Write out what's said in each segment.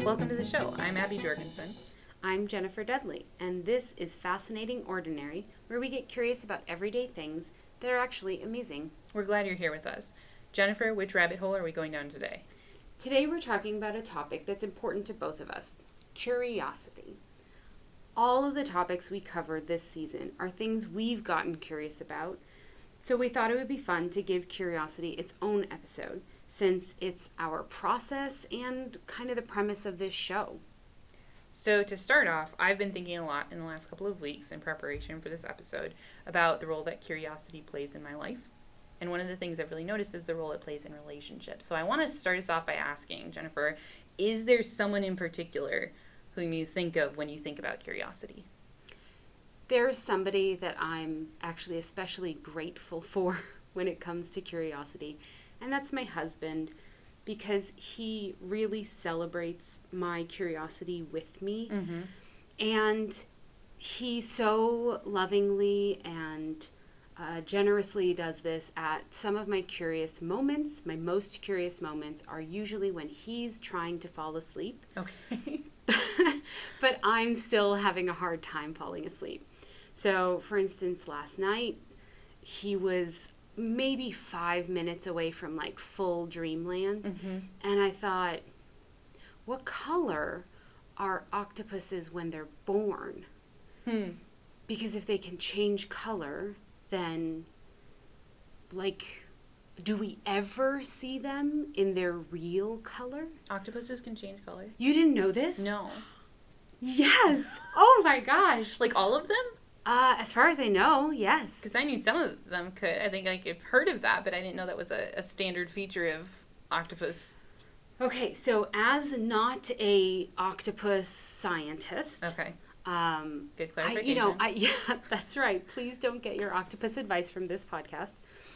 welcome to the show. I'm Abby Jorgensen. I'm Jennifer Dudley, and this is Fascinating Ordinary, where we get curious about everyday things that are actually amazing. We're glad you're here with us. Jennifer, which rabbit hole are we going down today? Today we're talking about a topic that's important to both of us, curiosity. All of the topics we covered this season are things we've gotten curious about, so we thought it would be fun to give curiosity its own episode, since it's our process and kind of the premise of this show. So to start off, I've been thinking a lot in the last couple of weeks in preparation for this episode about the role that curiosity plays in my life. And one of the things I've really noticed is the role it plays in relationships. So I want to start us off by asking, Jennifer, is there someone in particular whom you think of when you think about curiosity? There's somebody that I'm actually especially grateful for when it comes to curiosity, and that's my husband, because he really celebrates my curiosity with me. Mm-hmm. And he so lovingly and generously does this at some of my curious moments. My most curious moments are usually when he's trying to fall asleep. Okay. But I'm still having a hard time falling asleep. So, for instance, last night, he was maybe 5 minutes away from like full dreamland. Mm-hmm. And I thought, what color are octopuses when they're born? Because if they can change color, then like, do we ever see them in their real color? Octopuses can change color? You didn't know this? No. Yes. Oh my gosh. Like all of them? As far as I know, yes. Because I knew some of them could. I think I've heard of that, but I didn't know that was a standard feature of octopus. Okay, so as not a octopus scientist, Okay. Good clarification. Yeah, that's right. Please don't get your octopus advice from this podcast.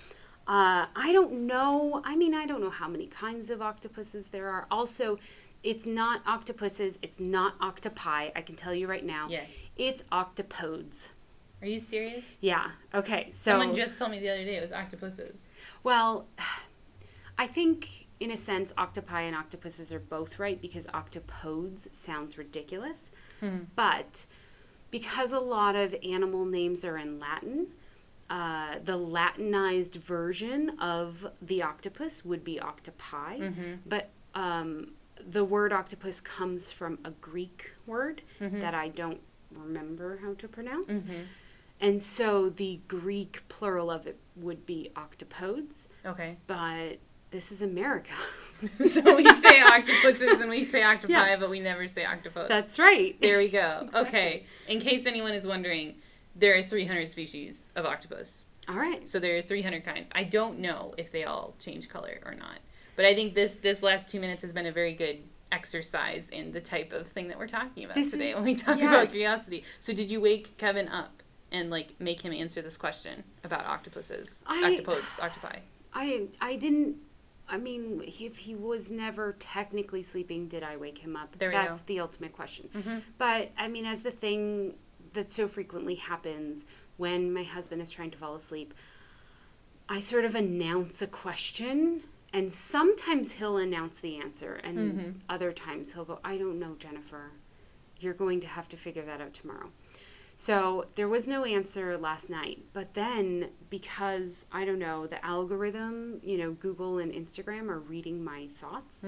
I don't know. I mean, I don't know how many kinds of octopuses there are. Also, it's not octopuses. It's not octopi. I can tell you right now. Yes. It's octopodes. Are you serious? Yeah. Okay. So Someone just told me the other day it was octopuses. Well, I think in a sense octopi and octopuses are both right because octopodes sounds ridiculous. But because a lot of animal names are in Latin, the Latinized version of the octopus would be octopi. Mm-hmm. But the word octopus comes from a Greek word that I don't remember how to pronounce. Mm-hmm. And so the Greek plural of it would be octopodes. Okay. But this is America. So we say octopuses and we say octopi, Yes. but we never say octopodes. That's right. There we go. Exactly. Okay. In case anyone is wondering, there are 300 species of octopus. All right. So there are 300 kinds. I don't know if they all change color or not. But I think this last 2 minutes has been a very good exercise in the type of thing that we're talking about today when we talk about curiosity. So did you wake Kevin up and like make him answer this question about octopuses, octopodes, octopi? I didn't. I mean, if he was never technically sleeping, did I wake him up? There we That's go. the ultimate question. Mm-hmm. But, I mean, as the thing that so frequently happens when my husband is trying to fall asleep, I sort of announce a question, and sometimes he'll announce the answer, and other times he'll go, I don't know, Jennifer. You're going to have to figure that out tomorrow. So there was no answer last night. But then, because, I don't know, the algorithm, Google and Instagram are reading my thoughts,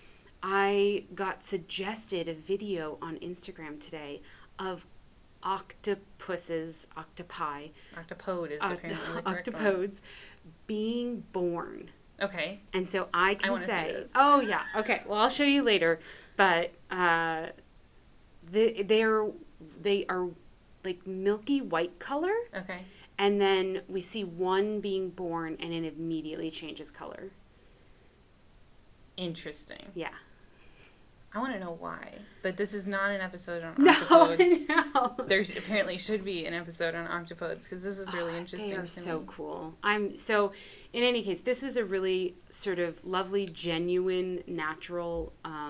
I got suggested a video on Instagram today of octopuses, octopi, Octopode is apparently the correct one. octopodes being born. Okay. And so I I wanna see say, this. oh yeah, okay, well I'll show you later, but they are like milky white color, Okay. and then we see one being born and it immediately changes color. Interesting. Yeah. I want to know why. But this is not an episode on No, octopodes. no. There apparently should be an episode on octopodes because this is really interesting. They are to so me. cool. In any case, this was a really sort of lovely, genuine, natural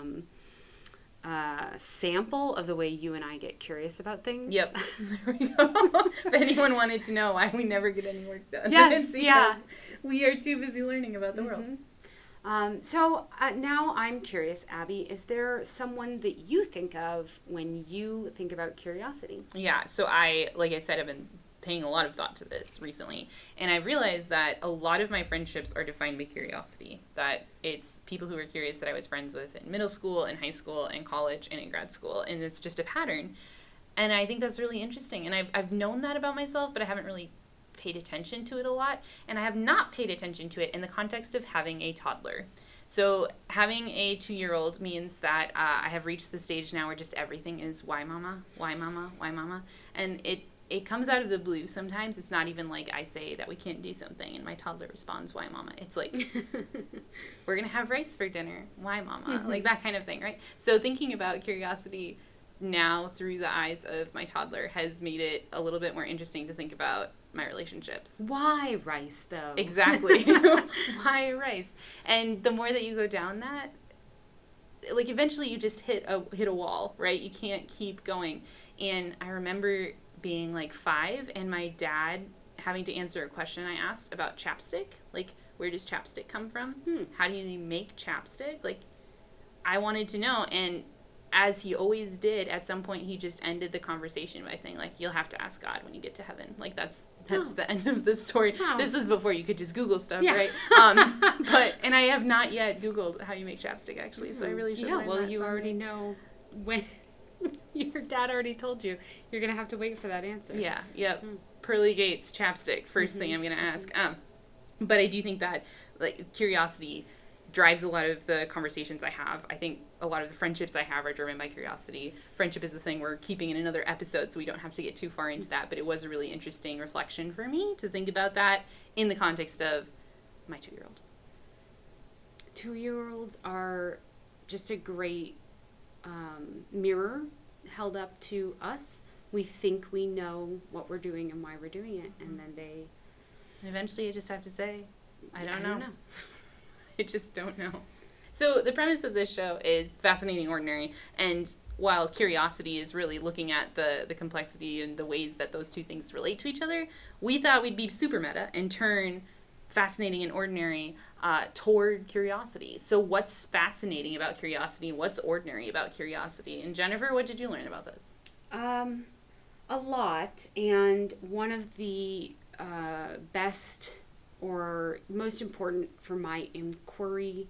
sample of the way you and I get curious about things. Yep. There we go. If anyone wanted to know why we never get any work done. Yes, it's because yeah. we are too busy learning about the world. Now I'm curious, Abby, is there someone that you think of when you think about curiosity? Yeah, so like I said, I've been paying a lot of thought to this recently, and I've realized that a lot of my friendships are defined by curiosity. That it's people who were curious that I was friends with in middle school, in high school, in college, and in grad school, and it's just a pattern. And I think that's really interesting, and I've known that about myself, but I haven't really paid attention to it a lot, and I have not paid attention to it in the context of having a toddler. So having a 2-year-old means that I have reached the stage now where just everything is why mama, why mama, why mama, and it comes out of the blue sometimes. It's not even like I say that we can't do something and my toddler responds, why mama? It's like, we're going to have rice for dinner. Why mama? Like that kind of thing, right? So thinking about curiosity now through the eyes of my toddler has made it a little bit more interesting to think about my relationships. Why rice, though? Exactly. Why rice? And the more that you go down that, like eventually you just hit a wall, right? You can't keep going. And I remember being like 5 and my dad having to answer a question I asked about chapstick. Like, where does chapstick come from? How do you make chapstick? Like, I wanted to know. And as he always did, at some point he just ended the conversation by saying, like, you'll have to ask God when you get to heaven. Like, that's the end of the story. Oh. This was before you could just Google stuff, Yeah. right? And I have not yet Googled how you make chapstick, actually, so I really should learn that you someday. already know when your dad already told you. You're going to have to wait for that answer. Yeah, yep. Pearly Gates chapstick, first thing I'm going to ask. But I do think that, like, curiosity drives a lot of the conversations I have. I think a lot of the friendships I have are driven by curiosity. Friendship is the thing we're keeping in another episode, so we don't have to get too far into that, but it was a really interesting reflection for me to think about that in the context of my 2-year-old. 2-year-olds are just a great mirror held up to us. We think we know what we're doing and why we're doing it, and then they... And eventually you just have to say, I don't know. I just don't know. So the premise of this show is fascinating ordinary, and while curiosity is really looking at the complexity and the ways that those two things relate to each other, we thought we'd be super meta and turn fascinating and ordinary toward curiosity. So what's fascinating about curiosity? What's ordinary about curiosity? And Jennifer, what did you learn about this? A lot, and one of the best or most important for my inquiry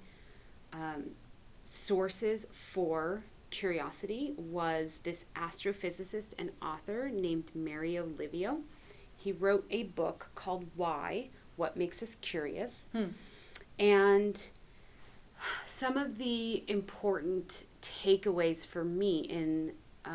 sources for curiosity was this astrophysicist and author named Mario Livio. He wrote a book called Why? What Makes Us Curious? And some of the important takeaways for me in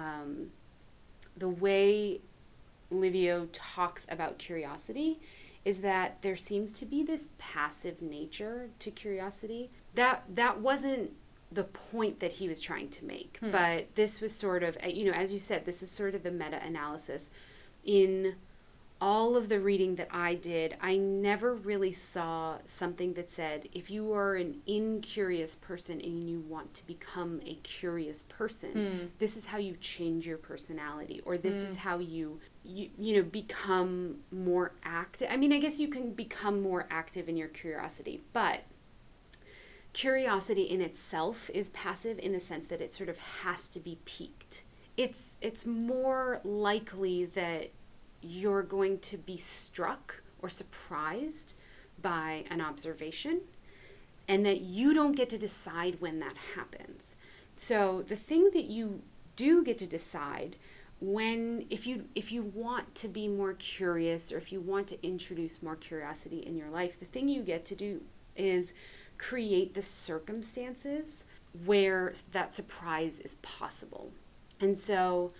the way Livio talks about curiosity is that there seems to be this passive nature to curiosity. That wasn't the point that he was trying to make, but this was sort of, as you said, this is sort of the meta-analysis. In all of the reading that I did, I never really saw something that said, if you are an incurious person and you want to become a curious person, this is how you change your personality, or this is how you become more active. I mean, I guess you can become more active in your curiosity, but curiosity in itself is passive in the sense that it sort of has to be piqued. It's more likely that you're going to be struck or surprised by an observation, and that you don't get to decide when that happens. So the thing that you do get to decide if you want to be more curious, or if you want to introduce more curiosity in your life, the thing you get to do is create the circumstances where that surprise is possible. And so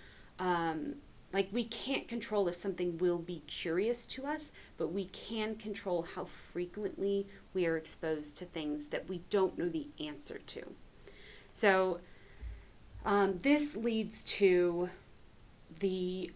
we can't control if something will be curious to us, but we can control how frequently we are exposed to things that we don't know the answer to. So this leads to the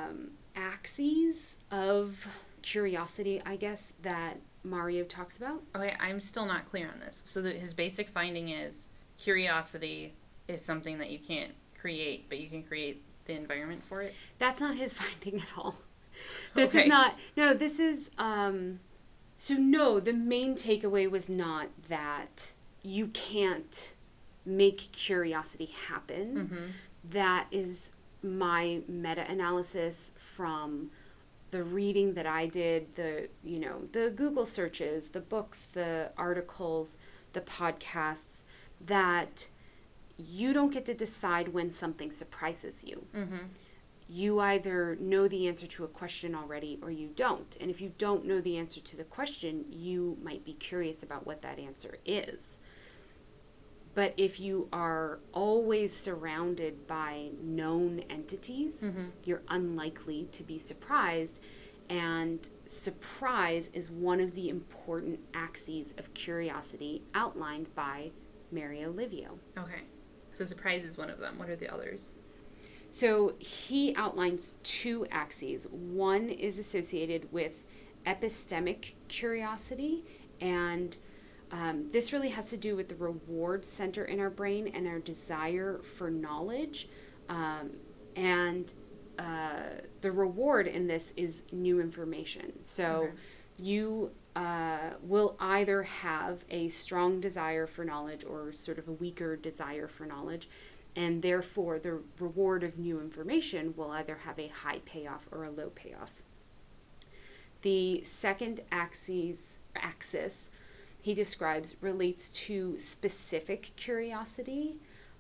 axes of curiosity, I guess, that Mario talks about. Okay, I'm still not clear on this. So his basic finding is curiosity is something that you can't create, but you can create the environment for it? That's not his finding at all. The main takeaway was not that you can't make curiosity happen. Mm-hmm. That is my meta-analysis from the reading that I did, the Google searches, the books, the articles, the podcasts, that you don't get to decide when something surprises you. Mm-hmm. You either know the answer to a question already or you don't. And if you don't know the answer to the question, you might be curious about what that answer is. But if you are always surrounded by known entities, Mm-hmm. you're unlikely to be surprised. And surprise is one of the important axes of curiosity outlined by Mario Livio. Okay. So surprise is one of them. What are the others? So he outlines two axes. One is associated with epistemic curiosity, and this really has to do with the reward center in our brain and our desire for knowledge. And the reward in this is new information. So Okay. you will either have a strong desire for knowledge or sort of a weaker desire for knowledge. And therefore, the reward of new information will either have a high payoff or a low payoff. The second axis he describes relates to specific curiosity,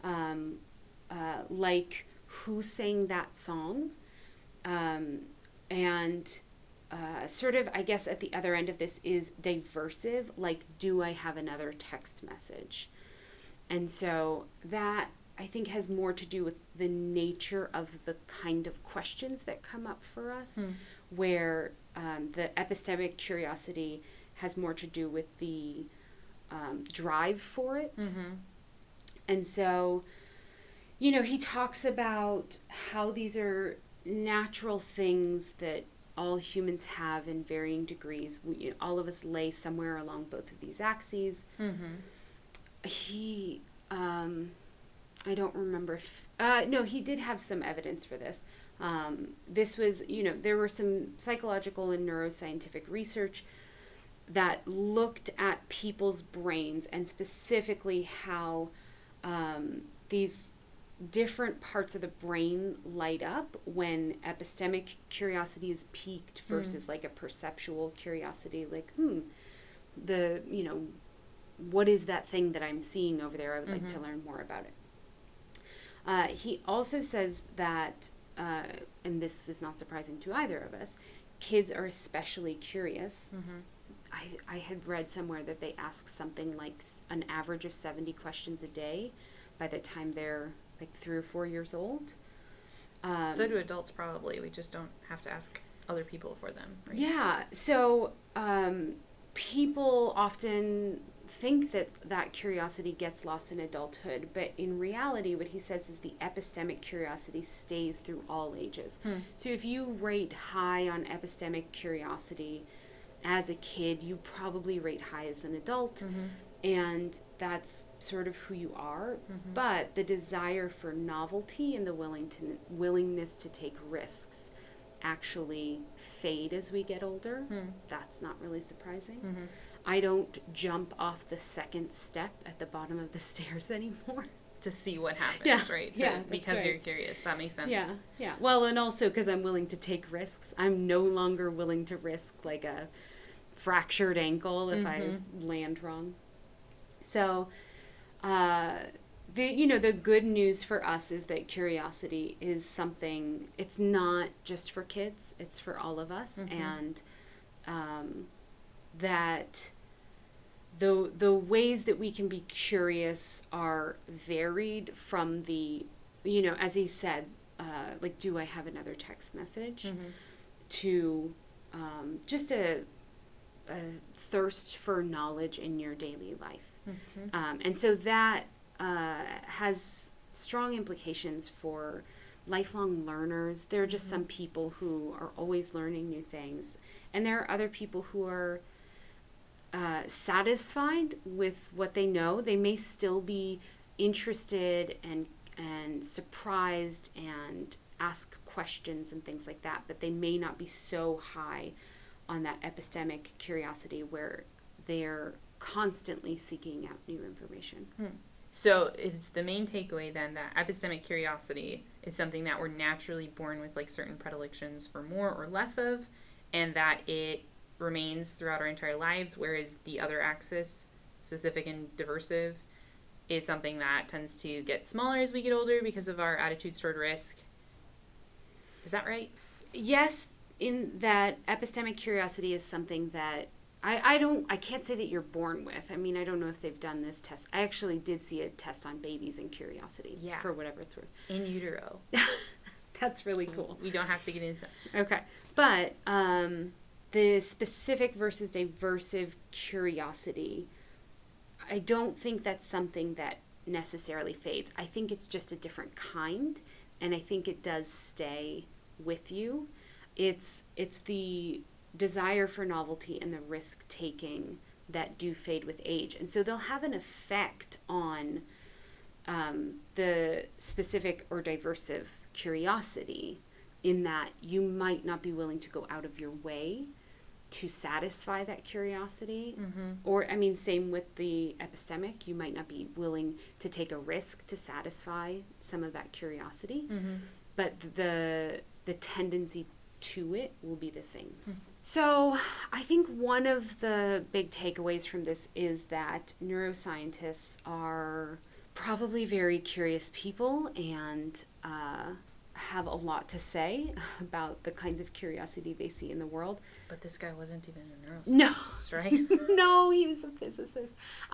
like who sang that song, and sort of, I guess, at the other end of this is diversive, like, do I have another text message? And so that, I think, has more to do with the nature of the kind of questions that come up for us, where the epistemic curiosity has more to do with the drive for it. Mm-hmm. And so, he talks about how these are natural things that all humans have in varying degrees. All of us lay somewhere along both of these axes. Mm-hmm. He, I don't remember if, no, he did have some evidence for this. This was, there were some psychological and neuroscientific research that looked at people's brains and specifically how these different parts of the brain light up when epistemic curiosity is peaked versus like a perceptual curiosity, like, what is that thing that I'm seeing over there? I would like to learn more about it. He also says that, and this is not surprising to either of us, kids are especially curious. Mm-hmm. I had read somewhere that they ask something like an average of 70 questions a day by the time they're like 3 or 4 years old. So do adults probably. We just don't have to ask other people for them, right? Yeah. So people often think that curiosity gets lost in adulthood, but in reality what he says is the epistemic curiosity stays through all ages. So if you rate high on epistemic curiosity as a kid, you probably rate high as an adult, and that's sort of who you are. But the desire for novelty and the willingness to take risks actually fade as we get older. That's not really surprising. I don't jump off the second step at the bottom of the stairs anymore. To see what happens, right? Because right. you're curious. That makes sense. Yeah. Well, and also because I'm willing to take risks. I'm no longer willing to risk like a fractured ankle if I land wrong. So, the good news for us is that curiosity is something, it's not just for kids, it's for all of us. And that the ways that we can be curious are varied from the, as he said, like, do I have another text message? To just a thirst for knowledge in your daily life. And so that has strong implications for lifelong learners. There are just some people who are always learning new things. And there are other people who are satisfied with what they know. They may still be interested and surprised and ask questions and things like that, but they may not be so high on that epistemic curiosity where they're constantly seeking out new information. So is the main takeaway then that epistemic curiosity is something that we're naturally born with, like certain predilections for more or less of, and that it remains throughout our entire lives, whereas the other axis, specific and diversive, is something that tends to get smaller as we get older because of our attitudes toward risk. Is that right? Yes, in that epistemic curiosity is something that I can't say that you're born with. I mean, I don't know if they've done this test. I actually did see a test on babies and curiosity. Yeah. For whatever it's worth. In utero. That's really cool. We don't have to get into Okay. But the specific versus diversive curiosity, I don't think that's something that necessarily fades. I think it's just a different kind, and I think it does stay with you. It's the desire for novelty and the risk-taking that do fade with age. And so they'll have an effect on the specific or diversive curiosity, in that you might not be willing to go out of your way to satisfy that curiosity. Or, I mean, same with the epistemic. You might not be willing to take a risk to satisfy some of that curiosity. But the tendency to it will be the same. So I think one of the big takeaways from this is that neuroscientists are probably very curious people and have a lot to say about the kinds of curiosity they see in the world. But this guy wasn't even a No. neuroscientist, right? No, he was a physicist.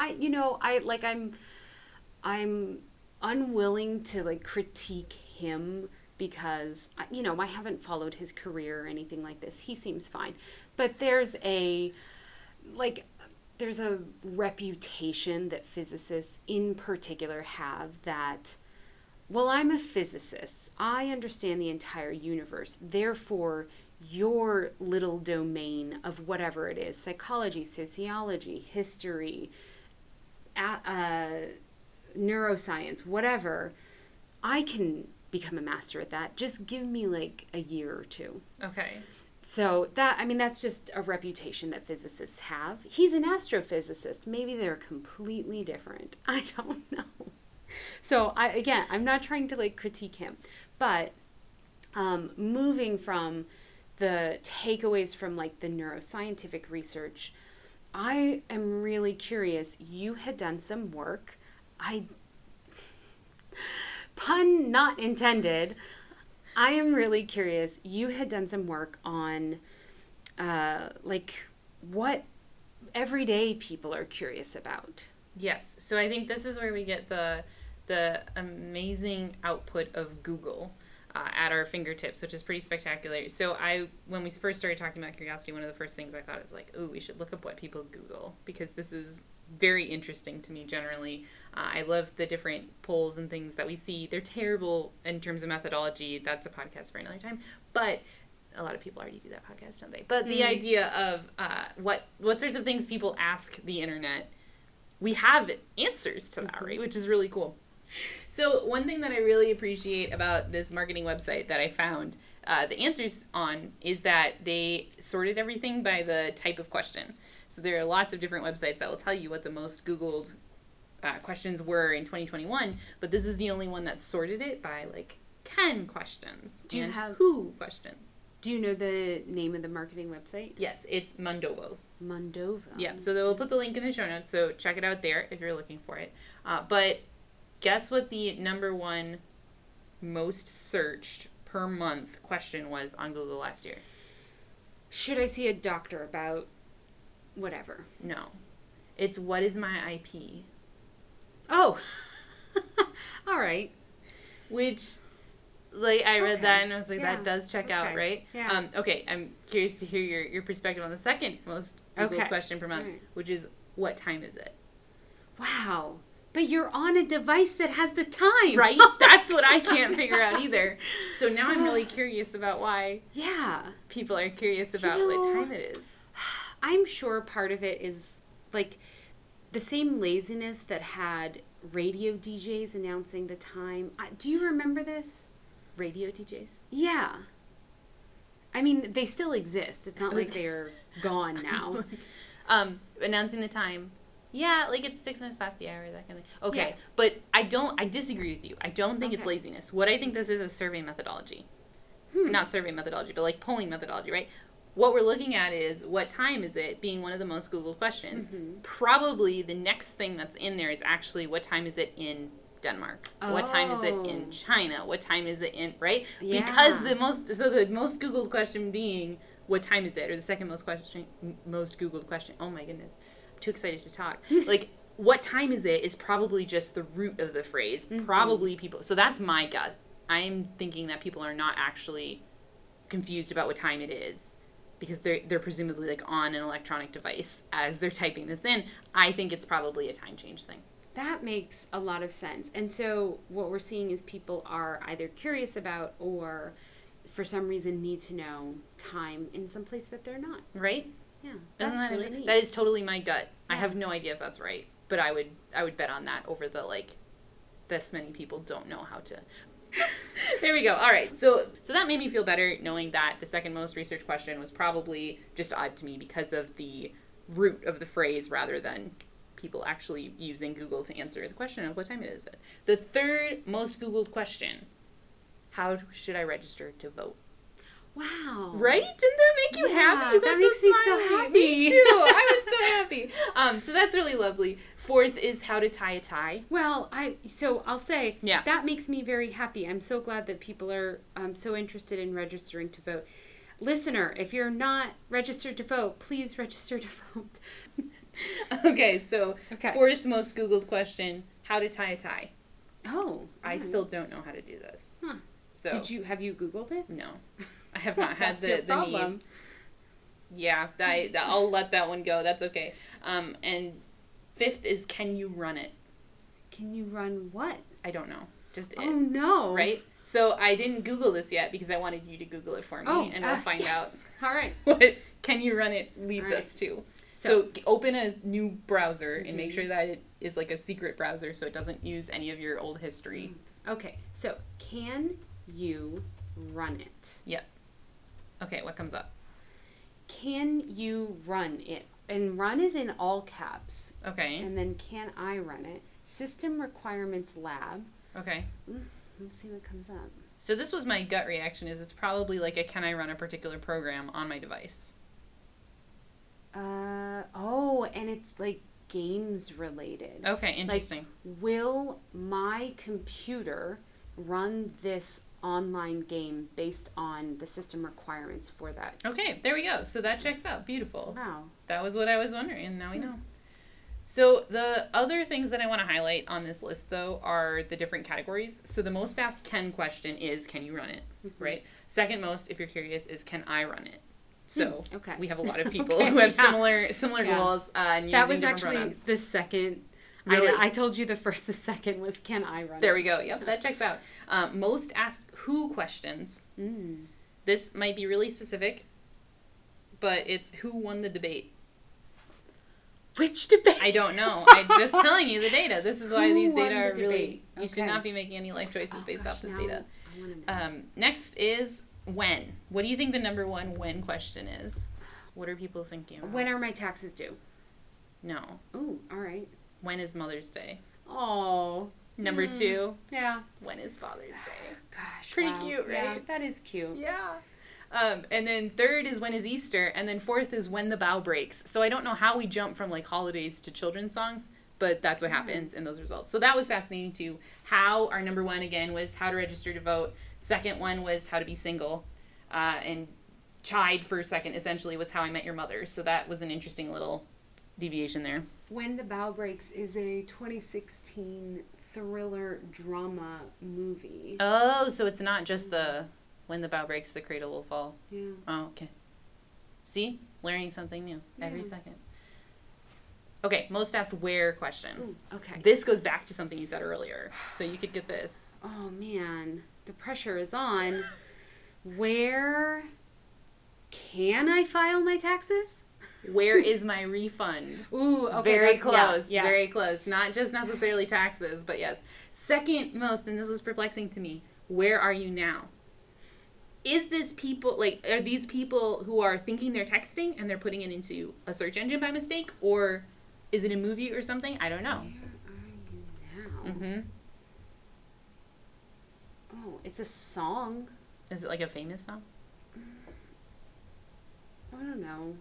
I'm unwilling to like critique him because, I haven't followed his career or anything like this. He seems fine. But there's a reputation that physicists in particular have that, well, I'm a physicist. I understand the entire universe. Therefore, your little domain of whatever it is, psychology, sociology, history, neuroscience, whatever, I can become a master at that. Just give me like a year or two. Okay. So that's just a reputation that physicists have. He's an astrophysicist. Maybe they're completely different. I don't know. So I'm not trying to like critique him, but moving from the takeaways from like the neuroscientific research, I am really curious. You had done some work. Pun not intended. I am really curious. You had done some work on what everyday people are curious about. Yes. So I think this is where we get the amazing output of Google at our fingertips, which is pretty spectacular. So when we first started talking about curiosity, one of the first things I thought is like, oh, we should look up what people Google, because this is very interesting to me generally. I love the different polls and things that we see. They're terrible in terms of methodology. That's a podcast for another time. But a lot of people already do that podcast, don't they? But the idea of what sorts of things people ask the internet, we have answers to that, right? Which is really cool. So one thing that I really appreciate about this marketing website that I found the answers on is that they sorted everything by the type of question. So there are lots of different websites that will tell you what the most Googled questions were in 2021, but this is the only one that sorted it by like 10 questions. Do you have who question? Do you know the name of the marketing website? Yes, it's Mondovo. Mondovo. Yeah, so we'll put the link in the show notes, so check it out there if you're looking for it. But guess what the number one most searched per month question was on Google last year? Should I see a doctor about whatever? No. It's what is my IP? Oh. All right. Which, like, I read that and I was like, that does check out, right? Yeah. Okay, I'm curious to hear your perspective on the second most Googled question per month, which is, what time is it? Wow. But you're on a device that has the time. Right? That's what I can't figure out either. So now I'm really curious about why people are curious about what time it is. I'm sure part of it is, like, the same laziness that had radio DJs announcing the time. Do you remember this? Radio DJs? Yeah. I mean, they still exist. It's not like they're gone now. Announcing the time. Yeah, like it's 6 minutes past the hour, that kind of thing. Okay, Yes. but I disagree with you. I don't think it's Okay. laziness. What I think this is survey methodology. Not survey methodology, but like polling methodology, right? What we're looking at is what time is it being one of the most Googled questions. Probably the next thing that's in there is actually what time is it in Denmark? What time is it in China? What time is it in, right? Yeah. Because the most Googled question being what time is it, or the second most Googled question. Oh my goodness. I'm too excited to talk. Like, what time is it is probably just the root of the phrase. Probably people, so that's my gut. I'm thinking that people are not actually confused about what time it is because they're presumably like on an electronic device as they're typing this in. I think it's probably a time change thing. That makes a lot of sense. And so what we're seeing is people are either curious about or for some reason need to know time in some place that they're not. Right? Yeah. Isn't that really interesting? neat. That is totally my gut. I Yeah. have no idea if that's right, but I would bet on that over the like this many people don't know how to. There we go. All right. So that made me feel better knowing that the second most researched question was probably just odd to me because of the root of the phrase rather than people actually using Google to answer the question of what time it is. The third most Googled question, how should I register to vote? Wow. Right? Didn't that make you Yeah, happy? that makes me so smiley. happy. Me too. I was so happy. So that's really lovely. Fourth is how to tie a tie. Well, I'll say Yeah. that makes me very happy. I'm so glad that people are so interested in registering to vote. Listener, if you're not registered to vote, please register to vote. Okay, so Okay. fourth most Googled question, how to tie a tie. Oh, I still don't know how to do this. Huh. So have you Googled it? no. I have not had That's your the problem. need. Yeah, I'll let that one go. That's okay. And fifth is can you run it? Can you run what? I don't know. Just Oh it. no! Right? So I didn't Google this yet because I wanted you to Google it for me and we'll find yes. out All right. what can you run it leads All right. us to. So- So open a new browser and make sure that it is like a secret browser so it doesn't use any of your old history. Okay. So can you run it? Okay, what comes up? Can you run it? And run is in all caps. Okay. And then can I run it? System Requirements Lab. Okay. Let's see what comes up. So this was my gut reaction is it's probably like a can I run a particular program on my device? And it's like games related. Okay, interesting. Will my computer run this online game based on the system requirements for that? Okay, there we go. So that checks out. Beautiful. Wow. That was what I was wondering, and now we know. So the other things that I want to highlight on this list, though, are the different categories. So the most asked can question is, can you run it, right? Second most, if you're curious, is can I run it? So Okay. we have a lot of people Okay, who have yeah. similar Yeah. goals and using That was different actually pronouns. the second. Really? I told you the first. The second was can I run There it? we go. Yep, that checks out. Most asked who questions. Mm. This might be really specific, but it's who won the debate. Which debate? I don't know. I'm just telling you the data. This is why Who these won data the are really... debate? You should Okay. not be making any life choices based off this data. I want to know. Next is when. What do you think the number one when question is? What are people thinking about? When are my taxes due? No. Oh, all right. When is Mother's Day? Oh. Number two, Yeah. when is Father's Day? Gosh. Pretty wow. cute, Yeah, right? that is cute. Yeah. And then third is when is Easter, and then fourth is when the bow breaks. So I don't know how we jump from like holidays to children's songs, but that's what happens in those results. So that was fascinating too. How our number one again was how to register to vote. Second one was how to be single, and Chide for second essentially was how I met your mother. So that was an interesting little deviation there. When the Bow Breaks is a 2016 thriller drama movie. Oh, so it's not just the when the bow breaks, the cradle will fall. Yeah. Oh, okay. See? Learning something new every Yeah. second. Okay, most asked where question. Ooh, okay. This goes back to something you said earlier, so you could get this. Oh man, the pressure is on. Where can I file my taxes? Where is my refund? Ooh, okay. Very that's- close, yeah, very close. Not just necessarily taxes, but yes. Second most, and this was perplexing to me, where are you now? is this people, like, are these people who are thinking they're texting and they're putting it into a search engine by mistake? Or is it a movie or something? I don't know. Where are you now? Mm-hmm. Oh, it's a song. Is it like a famous song? I don't know.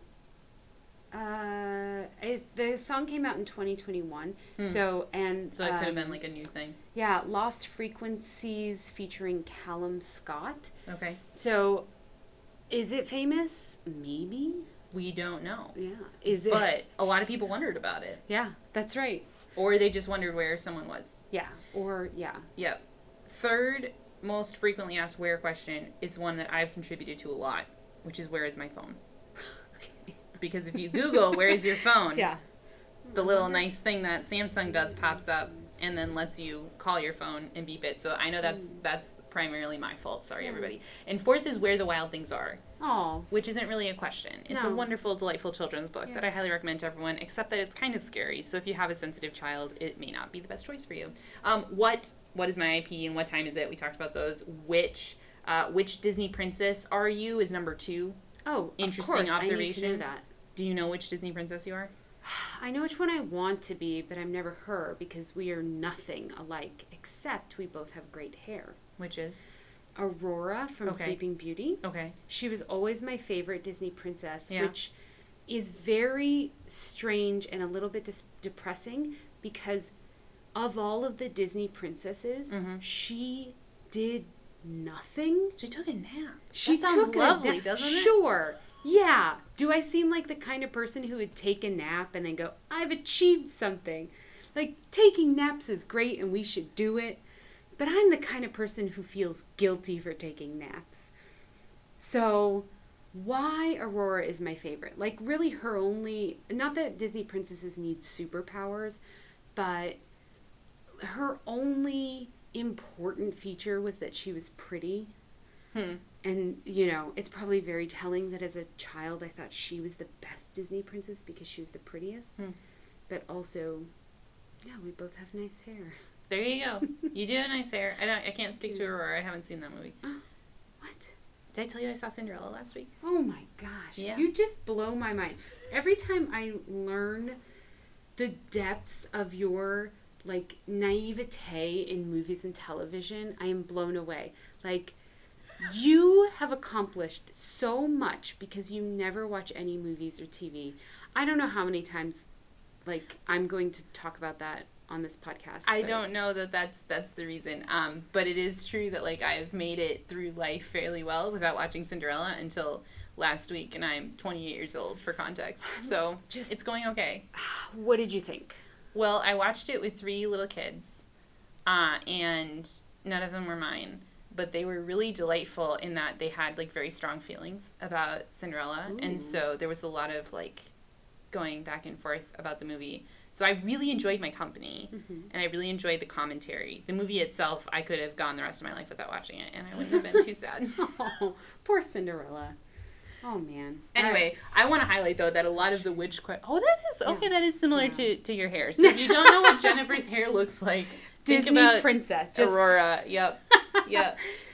The song came out in 2021. So it could have been like a new thing. Yeah, Lost Frequencies featuring Callum Scott. Okay. So, is it famous? Maybe. We don't know. Yeah. Is it? But a lot of people wondered about it. Yeah, that's right. Or they just wondered where someone was. Yeah. Or, yeah. Yep. Third most frequently asked where question is one that I've contributed to a lot, which is where is my phone? Okay. Because if you Google where is your phone, Yeah. the little nice thing that Samsung does pops up and then lets you call your phone and beep it. So I know that's primarily my fault. Sorry, everybody. And fourth is Where the Wild Things Are, Oh. which isn't really a question. It's a No. wonderful, delightful children's book that I highly recommend to everyone, except that it's kind of scary. So if you have a sensitive child, it may not be the best choice for you. What is my IP and what time is it? We talked about those. Which Disney princess are you is number 2. Oh, Interesting of course. observation. I need to know that. Do you know which Disney princess you are? I know which one I want to be, but I'm never her because we are nothing alike, except we both have great hair. Which is? Aurora from Okay. Sleeping Beauty. Okay. She was always my favorite Disney princess, Yeah. which is very strange and a little bit depressing because of all of the Disney princesses, she did nothing. She took a nap. She That sounds took lovely, a nap. doesn't it? Sure. Yeah. Do I seem like the kind of person who would take a nap and then go, I've achieved something? Like, taking naps is great and we should do it. But I'm the kind of person who feels guilty for taking naps. So, why Aurora is my favorite? Like, really her only, not that Disney princesses need superpowers, but her only important feature was that she was pretty. And, it's probably very telling that as a child I thought she was the best Disney princess because she was the prettiest. But also, yeah, we both have nice hair. There you go. You do have nice hair. I can't speak to Aurora. I haven't seen that movie. What? Did I tell you I saw Cinderella last week? Oh my gosh. Yeah. You just blow my mind. Every time I learn the depths of your, like, naivete in movies and television, I am blown away. Like, you have accomplished so much because you never watch any movies or TV. I don't know how many times, like, I'm going to talk about that on this podcast. I don't know that's the reason. But it is true that, like, I've made it through life fairly well without watching Cinderella until last week, and I'm 28 years old, for context. So it's going okay. What did you think? Well, I watched it with 3 little kids, and none of them were mine. But they were really delightful in that they had, like, very strong feelings about Cinderella. Ooh. And so there was a lot of, like, going back and forth about the movie. So I really enjoyed my company, and I really enjoyed the commentary. The movie itself, I could have gone the rest of my life without watching it, and I wouldn't have been too sad. Oh, poor Cinderella. Oh, man. Anyway, I want to highlight, though, that a lot of the witch... that is similar Yeah. to your hair. So if you don't know what Jennifer's hair looks like, think Disney about princess. Aurora. Yep. Yep.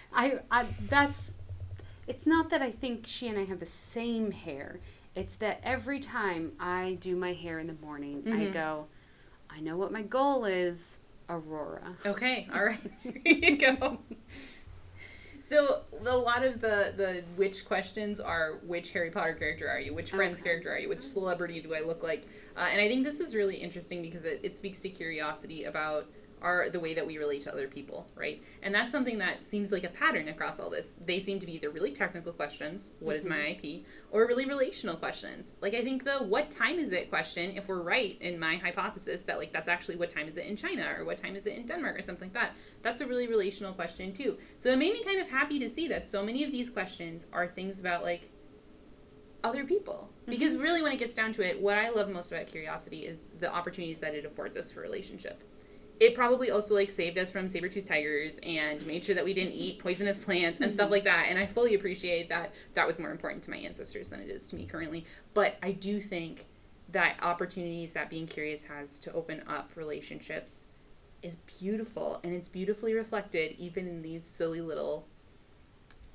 It's not that I think she and I have the same hair. It's that every time I do my hair in the morning, I go, I know what my goal is, Aurora. Okay, all right. There you go. So a lot of the which questions are which Harry Potter character are you? Which Friends character are you? Which celebrity do I look like? And I think this is really interesting because it speaks to curiosity about the way that we relate to other people, right? And that's something that seems like a pattern across all this. They seem to be either really technical questions, what is my IP, or really relational questions. Like, I think the what time is it question, if we're right in my hypothesis that, like, that's actually what time is it in China, or what time is it in Denmark, or something like that, that's a really relational question too. So it made me kind of happy to see that so many of these questions are things about, like, other people. Because really, when it gets down to it, what I love most about curiosity is the opportunities that it affords us for relationship. It probably also, like, saved us from saber-toothed tigers and made sure that we didn't eat poisonous plants and stuff like that. And I fully appreciate that that was more important to my ancestors than it is to me currently. But I do think that opportunities that being curious has to open up relationships is beautiful. And it's beautifully reflected even in these silly little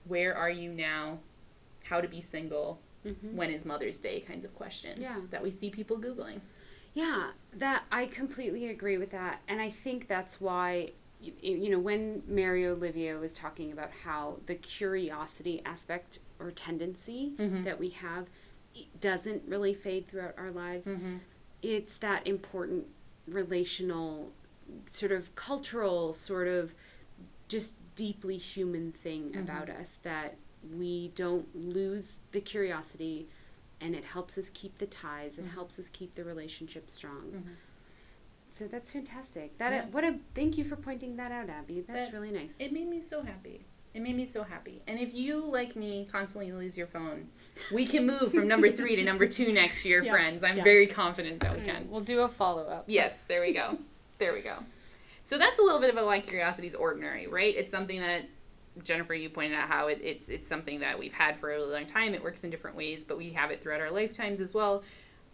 where are you now, how to be single, Mm-hmm. when is Mother's Day kinds of questions Yeah. that we see people Googling. Yeah, that I completely agree with that. And I think that's why, when Mary Olivia was talking about how the curiosity aspect or tendency Mm-hmm. that we have doesn't really fade throughout our lives, Mm-hmm. it's that important relational, sort of cultural, sort of just deeply human thing about us that we don't lose the curiosity, and it helps us keep the ties. It helps us keep the relationship strong. Mm-hmm. So that's fantastic. Thank you for pointing that out, Abby. That's really nice. It made me so happy. It made me so happy. And if you, like me, constantly lose your phone, we can move from number 3 to number 2 next year, friends. I'm very confident that we can. We'll do a follow-up. Yes, there we go. There we go. So that's a little bit about why curiosity is ordinary, right? It's something that, Jennifer, you pointed out how it's something that we've had for a really long time. It works in different ways, but we have it throughout our lifetimes as well.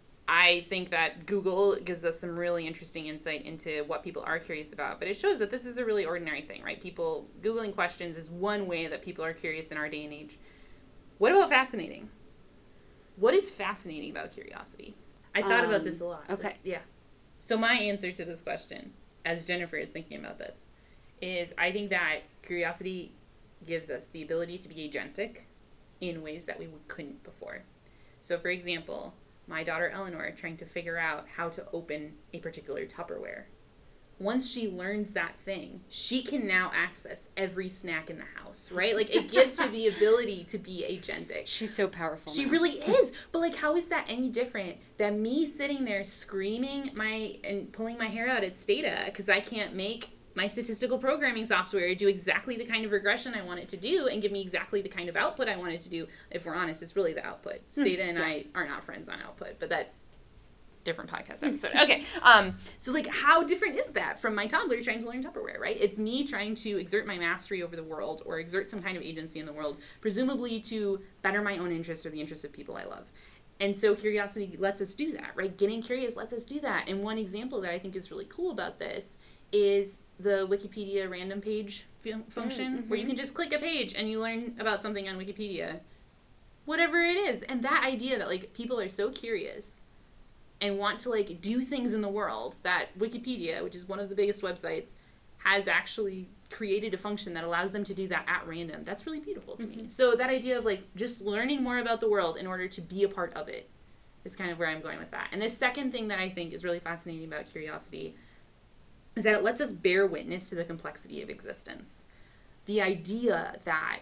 I think that Google gives us some really interesting insight into what people are curious about, but it shows that this is a really ordinary thing, right? People, Googling questions is one way that people are curious in our day and age. What about fascinating? What is fascinating about curiosity? I thought about this a lot. Okay. Yeah. So my answer to this question, as Jennifer is thinking about this, is I think that curiosity gives us the ability to be agentic in ways that we couldn't before. So, for example, my daughter Eleanor trying to figure out how to open a particular Tupperware. Once she learns that thing, she can now access every snack in the house, right? Like, it gives her the ability to be agentic. She's so powerful. She now. really is. But, like, how is that any different than me sitting there screaming and pulling my hair out at Stata because I can't make my statistical programming software do exactly the kind of regression I want it to do and give me exactly the kind of output I want it to do. If we're honest, it's really the output. Stata and I are not friends on output, but that different podcast episode. Okay. So like how different is that from my toddler trying to learn Tupperware, right? It's me trying to exert my mastery over the world or exert some kind of agency in the world, presumably to better my own interests or the interests of people I love. And so curiosity lets us do that, right? Getting curious lets us do that. And one example that I think is really cool about this is the Wikipedia random page function, where you can just click a page and you learn about something on Wikipedia, whatever it is. And that idea that like people are so curious and want to like do things in the world that Wikipedia, which is one of the biggest websites, has actually created a function that allows them to do that at random. That's really beautiful to me. So that idea of like just learning more about the world in order to be a part of it is kind of where I'm going with that. And the second thing that I think is really fascinating about curiosity is that it lets us bear witness to the complexity of existence. The idea that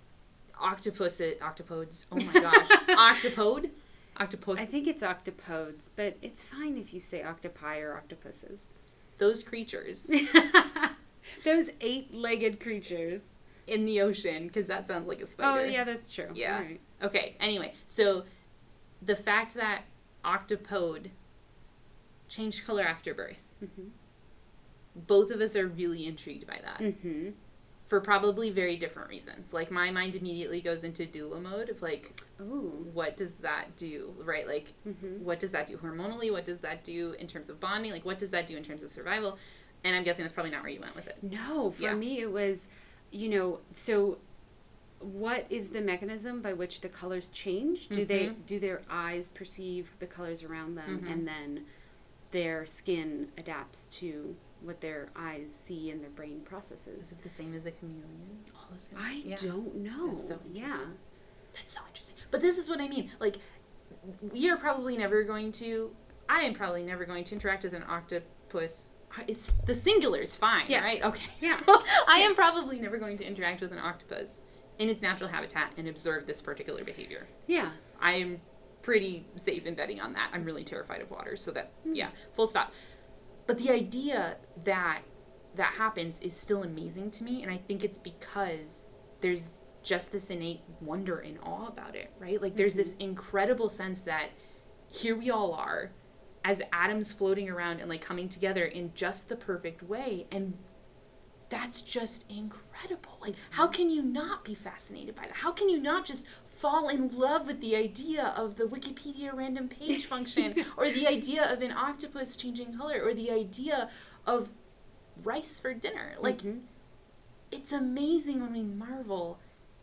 octopodes, oh my gosh, octopus, I think it's octopodes, but it's fine if you say octopi or octopuses. Those creatures Those 8-legged creatures. in the ocean, because that sounds like a spider. Oh, yeah, that's true. Yeah. All right. Okay, anyway, so the fact that octopode changed color after birth, both of us are really intrigued by that. Mm-hmm. For probably very different reasons. Like, my mind immediately goes into doula mode of, like, Ooh. what does that do, right? Like, what does that do hormonally? What does that do in terms of bonding? Like, what does that do in terms of survival? And I'm guessing that's probably not where you went with it. No, for me it was, so what is the mechanism by which the colors change? Do their eyes perceive the colors around them and then their skin adapts to what their eyes see and their brain processes? Is it the same as a chameleon? I don't know. That's so interesting. Yeah. That's so interesting. But this is what I mean. Like, I am probably never going to interact with an octopus. It's the singular is fine, right? Okay. Yeah. I am probably never going to interact with an octopus in its natural habitat and observe this particular behavior. Yeah. I am pretty safe in betting on that. I'm really terrified of water, so that, full stop. But the idea that that happens is still amazing to me, and I think it's because there's just this innate wonder and awe about it, right? Like, there's this incredible sense that here we all are as atoms floating around and, like, coming together in just the perfect way, and that's just incredible. Like, how can you not be fascinated by that? How can you not just fall in love with the idea of the Wikipedia random page function or the idea of an octopus changing color or the idea of rice for dinner? Like, it's amazing when we marvel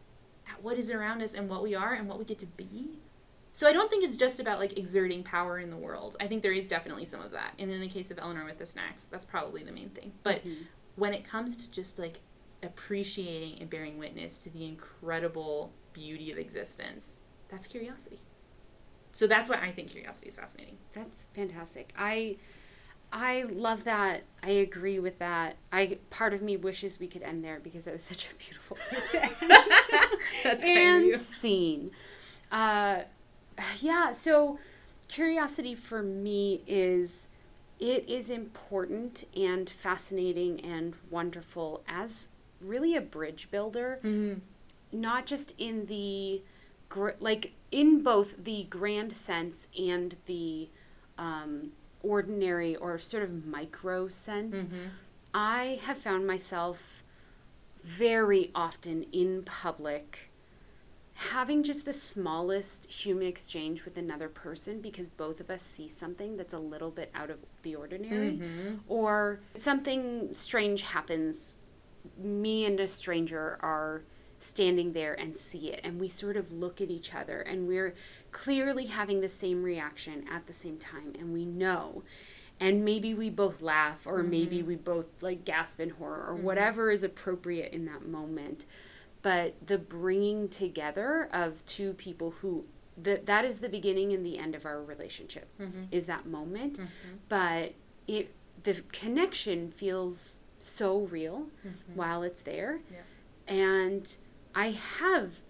at what is around us and what we are and what we get to be. So I don't think it's just about like exerting power in the world. I think there is definitely some of that. And in the case of Eleanor with the snacks, that's probably the main thing. But when it comes to just like appreciating and bearing witness to the incredible beauty of existence, that's curiosity. So that's why I think curiosity is fascinating. That's fantastic. I love that. I agree with that. Part of me wishes we could end there because that was such a beautiful place to end. That's kind of you. Scene. Yeah, so curiosity for me is important and fascinating and wonderful as really a bridge builder, not just in the in both the grand sense and the ordinary or sort of micro sense. I have found myself very often in public having just the smallest human exchange with another person because both of us see something that's a little bit out of the ordinary, or something strange happens. Me and a stranger are standing there and see it, and we sort of look at each other, and we're clearly having the same reaction at the same time, and we know. And maybe we both laugh, or maybe we both like gasp in horror, or whatever is appropriate in that moment. But the bringing together of two people who, that is the beginning and the end of our relationship, is that moment. But the connection feels so real while it's there. Yeah. And I have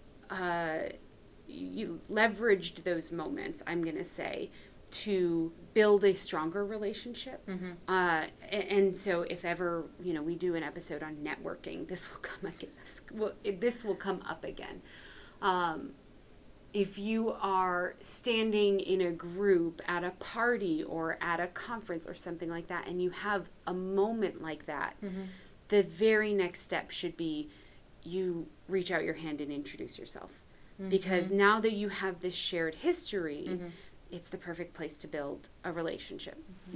leveraged those moments, I'm going to say, to build a stronger relationship. And so if ever, we do an episode on networking, this will come up again. If you are standing in a group at a party or at a conference or something like that, and you have a moment like that, the very next step should be you reach out your hand and introduce yourself. Because now that you have this shared history, it's the perfect place to build a relationship.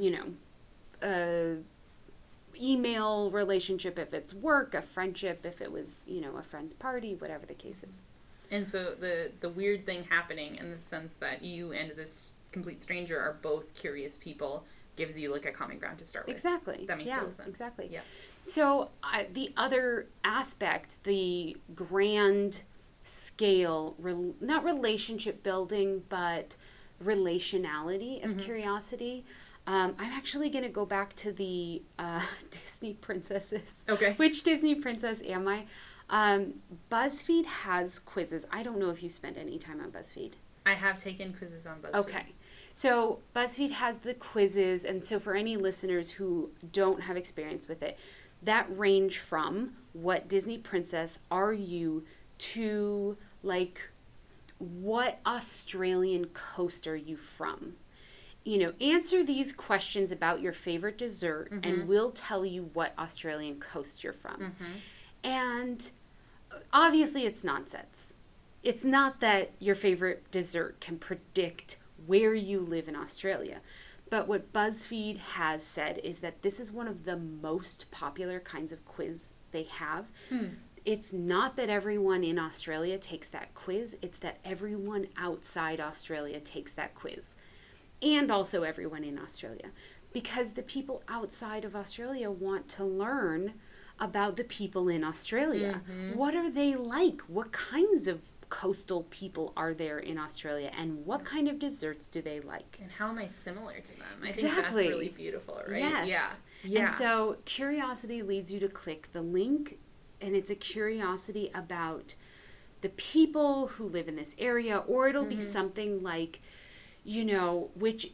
Email relationship if it's work, a friendship if it was, a friend's party, whatever the case is. And so the weird thing happening in the sense that you and this complete stranger are both curious people gives you like a common ground to start with. Exactly. That makes total sense. Exactly. Yeah. So the other aspect, the grand scale, not relationship building, but relationality of curiosity. I'm actually going to go back to the Disney princesses. Okay. Which Disney princess am I? BuzzFeed has quizzes. I don't know if you spend any time on BuzzFeed. I have taken quizzes on BuzzFeed. Okay. So BuzzFeed has the quizzes, and so for any listeners who don't have experience with it, that range from what Disney princess are you to like what Australian coast are you from? Answer these questions about your favorite dessert and we'll tell you what Australian coast you're from. And obviously it's nonsense. It's not that your favorite dessert can predict where you live in Australia. But what BuzzFeed has said is that this is one of the most popular kinds of quiz they have. It's not that everyone in Australia takes that quiz. It's that everyone outside Australia takes that quiz. And also everyone in Australia. Because the people outside of Australia want to learn about the people in Australia. What are they like? What kinds of coastal people are there in Australia? And what kind of desserts do they like? And how am I similar to them? I think that's really beautiful, right? Yes. Yeah. And so curiosity leads you to click the link, and it's a curiosity about the people who live in this area, or it'll be something like, which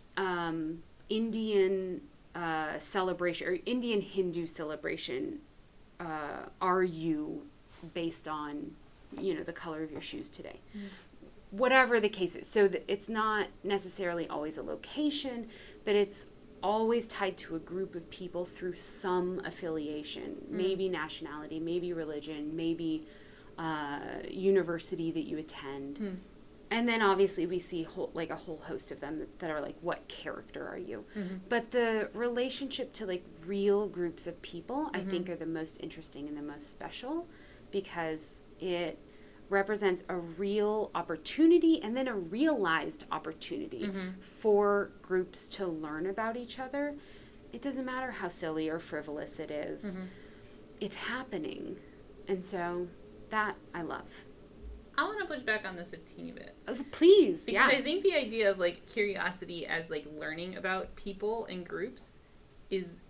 Indian celebration or Indian Hindu celebration are you based on, the color of your shoes today. Whatever the case is. So it's not necessarily always a location, but it's always tied to a group of people through some affiliation, maybe nationality, maybe religion, maybe university that you attend. And then obviously we see a whole host of them that are like, what character are you? But the relationship to like real groups of people, I think, are the most interesting and the most special, because it represents a real opportunity and then a realized opportunity for groups to learn about each other. It doesn't matter how silly or frivolous it is. It's happening. And so that I love. I want to push back on this a teeny bit. Please, Because I think the idea of, like, curiosity as, like, learning about people and groups is,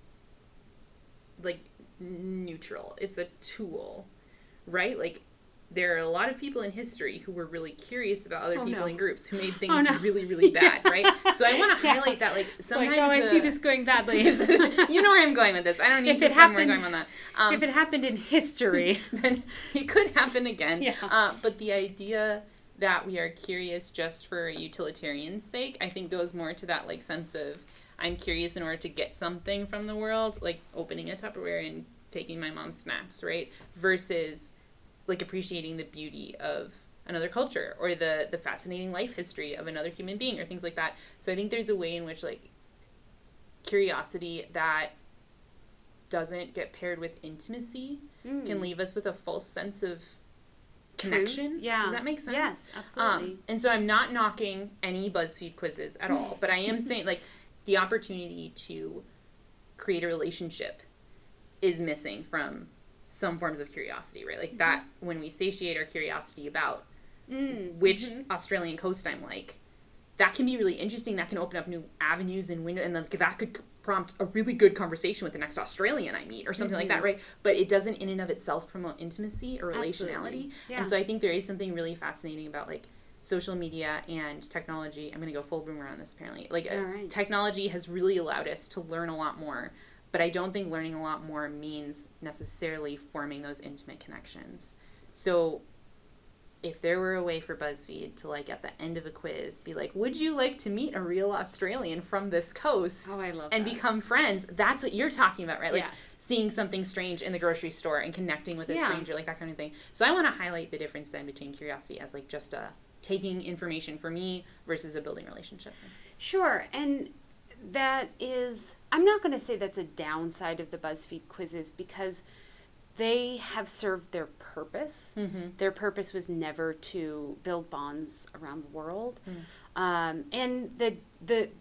like, neutral. It's a tool, right? Like, there are a lot of people in history who were really curious about other people in groups who made things really, really bad, right? So I want to highlight that, like, sometimes I see this going badly. You know where I'm going with this. I don't need to spend more time on that. If it happened in history, then it could happen again. Yeah. But the idea that we are curious just for utilitarian's sake, I think goes more to that, like, sense of I'm curious in order to get something from the world, like opening a Tupperware and taking my mom's snacks, right? Versus, like, appreciating the beauty of another culture or the fascinating life history of another human being or things like that. So I think there's a way in which, like, curiosity that doesn't get paired with intimacy can leave us with a false sense of connection. Truth. Yeah. Does that make sense? Yes, absolutely. And so I'm not knocking any BuzzFeed quizzes at all, but I am saying, like, the opportunity to create a relationship is missing from some forms of curiosity, right? Like that, when we satiate our curiosity about which Australian coast I'm like, that can be really interesting. That can open up new avenues and windows, and then that could prompt a really good conversation with the next Australian I meet or something like that, right? But it doesn't in and of itself promote intimacy or relationality. Yeah. And so I think there is something really fascinating about, like, social media and technology. I'm going to go full boomer on this, apparently. Like, technology has really allowed us to learn a lot more, but I don't think learning a lot more means necessarily forming those intimate connections. So if there were a way for BuzzFeed to, like, at the end of a quiz, be like, would you like to meet a real Australian from this coast and become friends? That's what you're talking about, right? Like, seeing something strange in the grocery store and connecting with a stranger, like that kind of thing. So I want to highlight the difference then between curiosity as, like, just a taking information for me versus a building relationship. Sure. And that is, I'm not going to say that's a downside of the BuzzFeed quizzes, because they have served their purpose. Their purpose was never to build bonds around the world. And the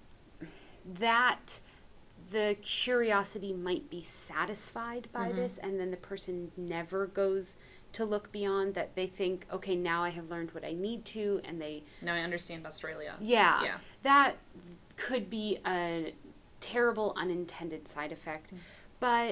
curiosity might be satisfied by this, and then the person never goes to look beyond that. They think, okay, now I have learned what I need to, and now I understand Australia. Yeah. That could be a terrible unintended side effect. But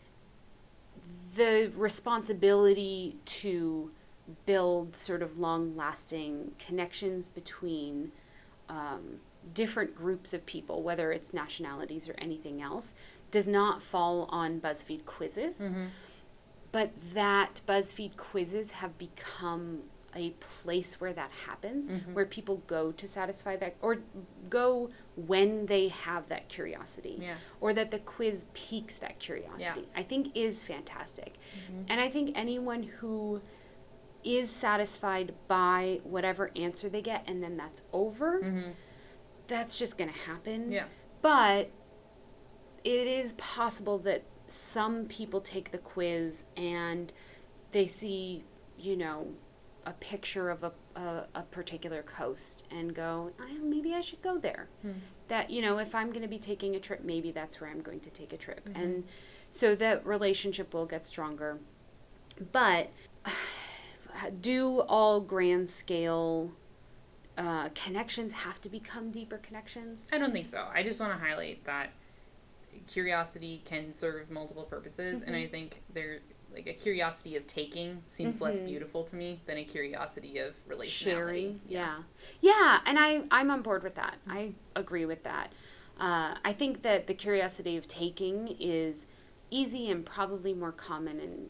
the responsibility to build sort of long-lasting connections between different groups of people, whether it's nationalities or anything else, does not fall on BuzzFeed quizzes. But that BuzzFeed quizzes have become a place where that happens, where people go to satisfy that, or go when they have that curiosity, or that the quiz piques that curiosity, I think is fantastic. And I think anyone who is satisfied by whatever answer they get and then that's over, that's just going to happen. But it is possible that some people take the quiz and they see, you know, a picture of a particular coast and go, maybe I should go there. That, you know, if I'm going to be taking a trip, maybe that's where I'm going to take a trip. And so that relationship will get stronger. But do all grand scale connections have to become deeper connections? I don't think so. I just want to highlight that curiosity can serve multiple purposes, and I think like a curiosity of taking seems less beautiful to me than a curiosity of relationality. Sharing, yeah, and I'm on board with that. I agree with that. I think that the curiosity of taking is easy and probably more common,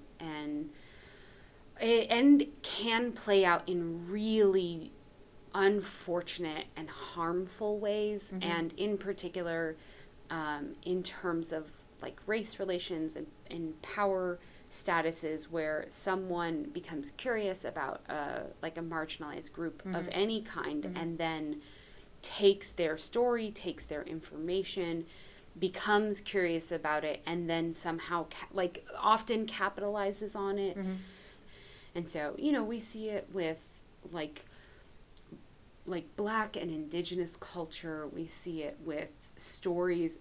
and can play out in really unfortunate and harmful ways, and in particular, in terms of like race relations and power statuses, where someone becomes curious about like a marginalized group of any kind, and then takes their story, takes their information, becomes curious about it, and then somehow often capitalizes on it. And so, we see it with like Black and Indigenous culture. We see it with stories,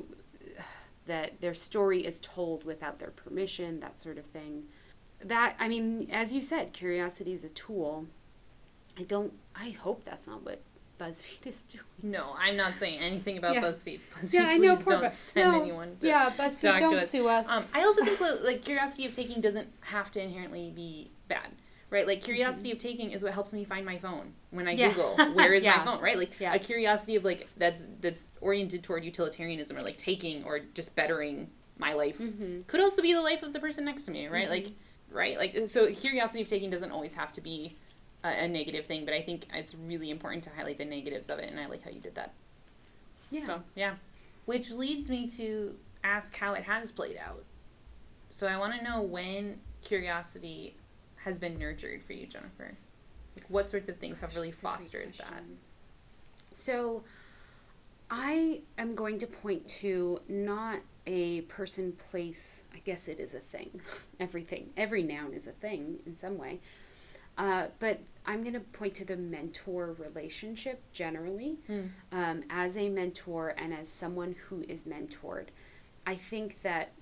that their story is told without their permission, that sort of thing. That, I mean, as you said, curiosity is a tool. I hope that's not what BuzzFeed is doing. No, I'm not saying anything about BuzzFeed. BuzzFeed, I know, please don't send anyone to BuzzFeed, don't sue us. I also think like curiosity of taking doesn't have to inherently be bad, right? Like curiosity of taking is what helps me find my phone when I Google where is my phone, right? Like a curiosity of like that's oriented toward utilitarianism or like taking or just bettering my life could also be the life of the person next to me, right? Like so curiosity of taking doesn't always have to be a negative thing, but I think it's really important to highlight the negatives of it, and I like how you did that. Yeah. So, yeah. Which leads me to ask how it has played out. So I want to know when curiosity has been nurtured for you, Jennifer. Like what sorts of things have really fostered that? So I am going to point to not a person, place, I guess it is a thing. Every noun is a thing in some way. But I'm going to point to the mentor relationship generally. As a mentor and as someone who is mentored, I think that,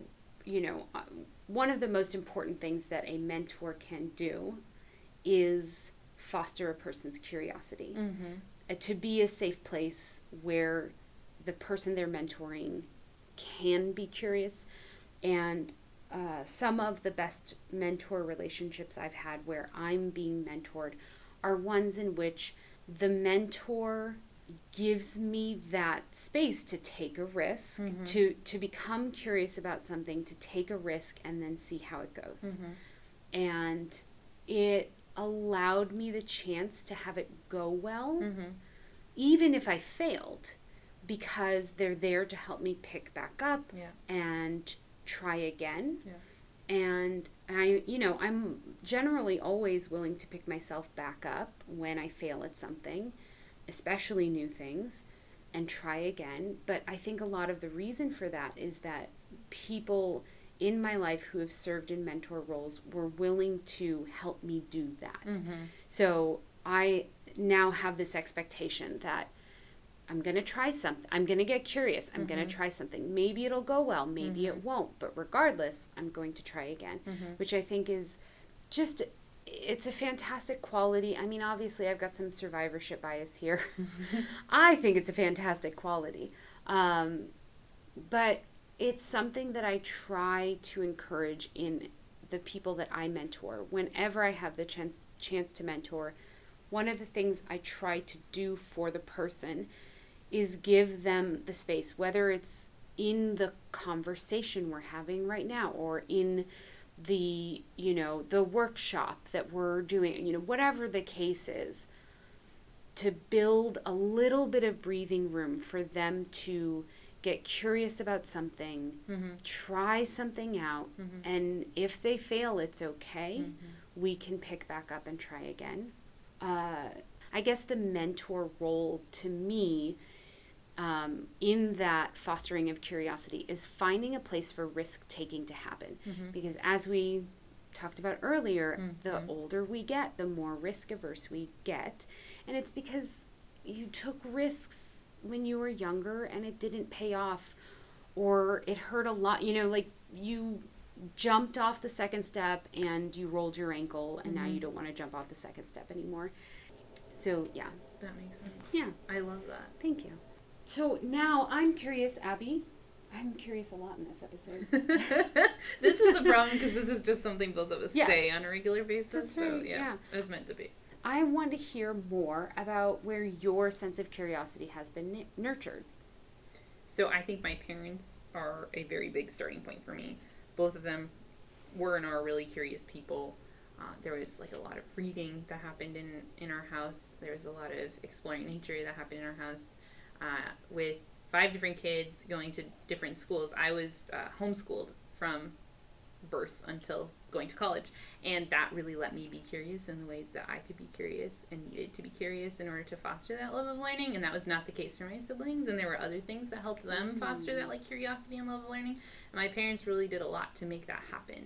one of the most important things that a mentor can do is foster a person's curiosity. To be a safe place where the person they're mentoring can be curious. And some of the best mentor relationships I've had where I'm being mentored are ones in which the mentor gives me that space to take a risk, to become curious about something, to take a risk and then see how it goes. And it allowed me the chance to have it go well, even if I failed, because they're there to help me pick back up and try again. And I'm generally always willing to pick myself back up when I fail at something, especially new things, and try again. But I think a lot of the reason for that is that people in my life who have served in mentor roles were willing to help me do that. So I now have this expectation that I'm going to try something. I'm going to get curious. I'm going to try something. Maybe it'll go well. Maybe it won't. But regardless, I'm going to try again, which I think is just, it's a fantastic quality. I mean, obviously, I've got some survivorship bias here. I think it's a fantastic quality. But it's something that I try to encourage in the people that I mentor. Whenever I have the chance to mentor, one of the things I try to do for the person is give them the space, whether it's in the conversation we're having right now or in the, the workshop that we're doing, whatever the case is, to build a little bit of breathing room for them to get curious about something, try something out, and if they fail, it's okay. We can pick back up and try again. I guess the mentor role to me in that fostering of curiosity is finding a place for risk-taking to happen. Because as we talked about earlier, the older we get, the more risk-averse we get. And it's because you took risks when you were younger and it didn't pay off, or it hurt a lot. Like you jumped off the second step and you rolled your ankle and now you don't want to jump off the second step anymore. So, yeah. That makes sense. Yeah. I love that. Thank you. So now I'm curious, Abby. I'm curious a lot in this episode. This is a problem because this is just something both of us say on a regular basis. That's so, right. yeah, it was meant to be. I want to hear more about where your sense of curiosity has been nurtured. So I think my parents are a very big starting point for me. Both of them were and are really curious people. There was like a lot of reading that happened in our house. There was a lot of exploring nature that happened in our house. With 5 different kids going to different schools, I was homeschooled from birth until going to college, and that really let me be curious in the ways that I could be curious and needed to be curious in order to foster that love of learning. And that was not the case for my siblings, and there were other things that helped them foster that like curiosity and love of learning. And my parents really did a lot to make that happen,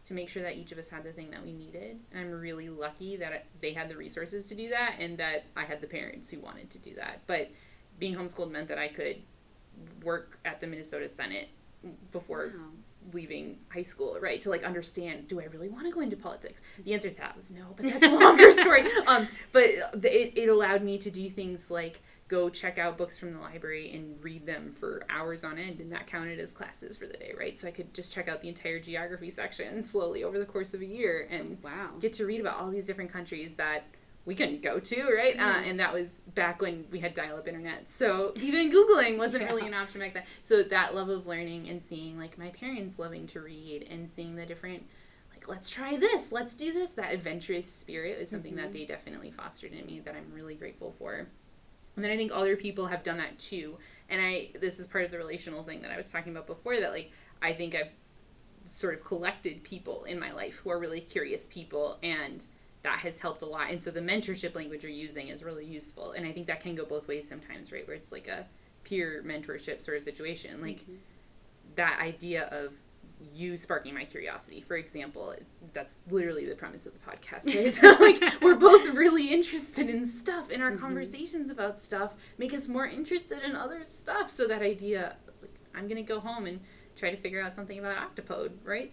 to make sure that each of us had the thing that we needed. And I'm really lucky that they had the resources to do that and that I had the parents who wanted to do that. But being homeschooled meant that I could work at the Minnesota Senate before leaving high school, right? To like understand, do I really want to go into politics? The answer to that was no, but that's a longer story. But it allowed me to do things like go check out books from the library and read them for hours on end, and that counted as classes for the day, right? So I could just check out the entire geography section slowly over the course of a year and get to read about all these different countries that we couldn't go to, right? And that was back when we had dial-up internet. So even Googling wasn't really an option back then. So that love of learning and seeing, like, my parents loving to read and seeing the different, like, let's try this, let's do this, that adventurous spirit is something that they definitely fostered in me that I'm really grateful for. And then I think other people have done that too. And this is part of the relational thing that I was talking about before, that, like, I think I've sort of collected people in my life who are really curious people, and that has helped a lot. And so the mentorship language you're using is really useful. And I think that can go both ways sometimes, right? Where it's like a peer mentorship sort of situation. Like that idea of you sparking my curiosity, for example, that's literally the premise of the podcast, right? Like, we're both really interested in stuff, and our conversations about stuff make us more interested in other stuff. So that idea, like, I'm going to go home and try to figure out something about Octopode, right?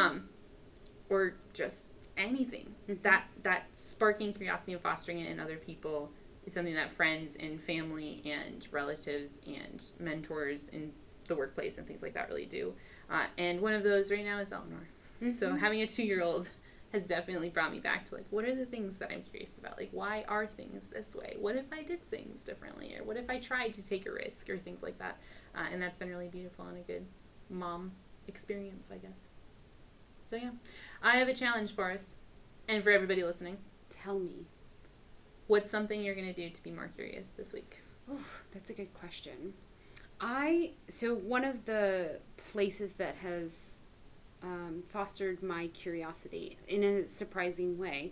Or just anything. That sparking curiosity and fostering it in other people is something that friends and family and relatives and mentors in the workplace and things like that really do. And one of those right now is Eleanor. So having a 2-year-old has definitely brought me back to, like, what are the things that I'm curious about? Like, why are things this way? What if I did things differently? Or what if I tried to take a risk, or things like that? And that's been really beautiful and a good mom experience, I guess. So yeah, I have a challenge for us and for everybody listening. Tell me. What's something you're going to do to be more curious this week? Oh, that's a good question. So one of the places that has fostered my curiosity in a surprising way